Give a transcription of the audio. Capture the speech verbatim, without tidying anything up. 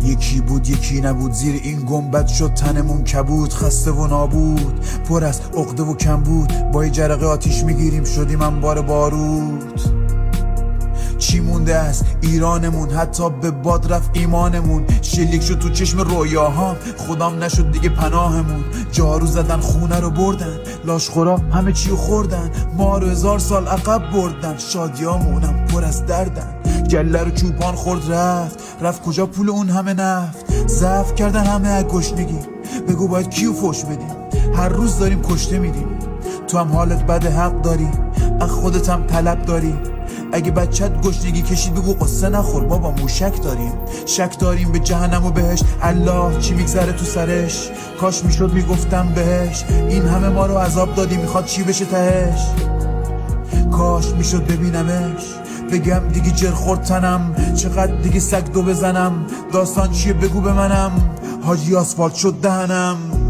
یکی بود یکی نبود، زیر این گنبد شد تنمون کبود. خسته و نابود، پر از عقده و کم بود، با یه جرقه آتیش میگیریم شدیم انبار بارود. چی مونده از ایرانمون؟ حتی به باد رفت ایمانمون. شلیک شد تو چشم رویاهام، خدام نشد دیگه پناهمون. جارو زدن خونه رو بردن، لاشخورا همه چی رو خوردن. ما رو هزار سال عقب بردن، شادیامونم پر از دردن. گله رو چوپان خورد رفت، رفت کجا پول اون همه نفت؟ ضعف کردن همه از گشنگی، بگو باید کیو فوش بدیم؟ هر روز داریم کشته میدیم، تو هم حالت بد حق داری، از خودت هم طلب داری. اگه بچت گشنگی کشید بگو قصه نخور بابا، موشک داریم. شک داریم به جهنم و بهش، الله چی میگذره تو سرش. کاش میشد میگفتم بهش، این همه ما رو عذاب دادی، میخواد چی بشه تهش. کاش میشد ببینمش، بگم دیگه جر خورد تنم، چقدر دیگه سگ دو بزنم. داستان چیه بگو به منم، حاجی آسفالت شد دهنم.